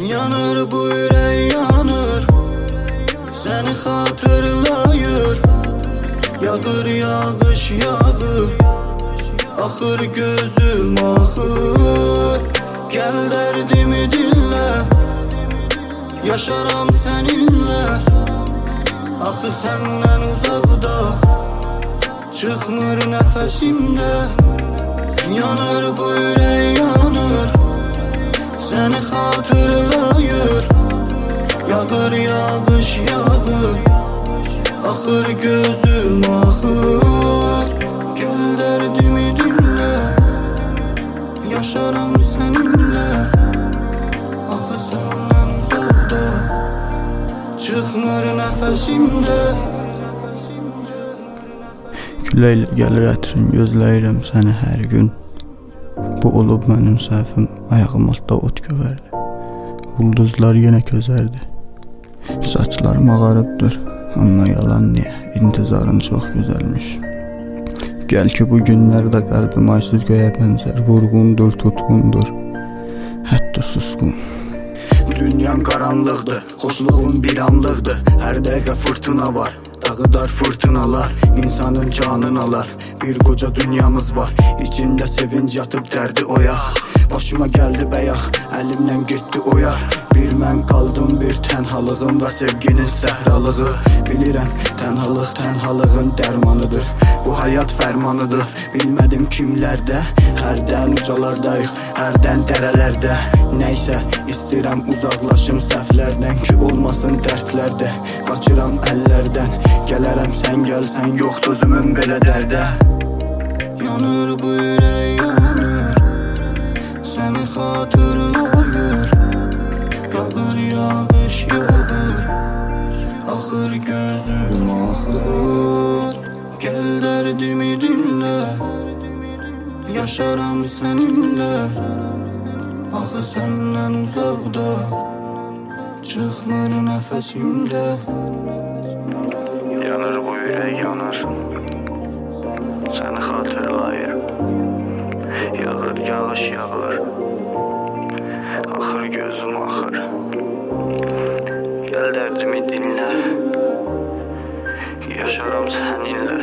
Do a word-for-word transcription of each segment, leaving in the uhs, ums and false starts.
Yanır bu ürək yanır, səni xatırlayır. Yağır yağış yağır, axır gözüm axır. Gəl dərdimi dinlə, yaşaram səninlə. Axı səndən uzaqda, çıxmır nəfəsimdə. Yanır bu ürək yanır, səni xatırlayır. Yağır yağış yağır, axır gözüm axır. Gəl dərdimi dinlə, yaşaram səninlə. Axı səndən uzaqda, çıxmır nəfəsimdə. Küləklə gəlir ətrin, gözləyirəm səni hər gün. Bu olub mənim səhvim, ayağım altda ot gövərdi. Ulduzlar yenə közərdi. Saçlarım ağarıbdır, amma yalan niyə, intizarın çox gözəlmiş. Gəl ki bu günlərdə qəlbim aysız göyə bənzər. Vurğundur, tutqundur, hətta susqun. Dünyam qaranlıqdır, xoşluğum bir anlıqdır. Hər dəqiqə fırtına var, dağıdar fırtınalar, insanın canını alar. Bir qoca dünyamız var, içində sevinc yatıb dərdi oyaq. Başıma gəldi bəyaq, əlimdən getdi oyar. Bir mən qaldım bir tənhalığım və sevginin səhralığı. Bilirəm, tənhalıq tənhalığın dərmanıdır. Bu həyat fərmanıdır, bilmədim kimlərdə. Hərdən ucalardayıq, hərdən dərələrdə. Nəysə, istəyirəm uzaqlaşım səhvlərdən ki, olmasın dərdlərdə. Qaçıram əllərdən, gələrəm sən gəlsən, yoxdur özümün belə dərdə. Yanır bu ürək yanır, səni xatırlayır. Yağır yağış yağır, axır gözüm axır. Gəl dərdimi dinlə, yaşaram səninlə. Axı səndən uzaqda, çıxmır nəfəsimdə. Yanır bu ürək yanır, səni xatırlayır. Yağır yağış yağır, axır gözüm axır. Gəl dərdimi dinlə, yaşaram səninlə.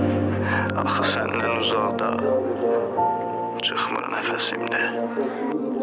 Axı səndən uzaqda, çıxmır nəfəsimdə.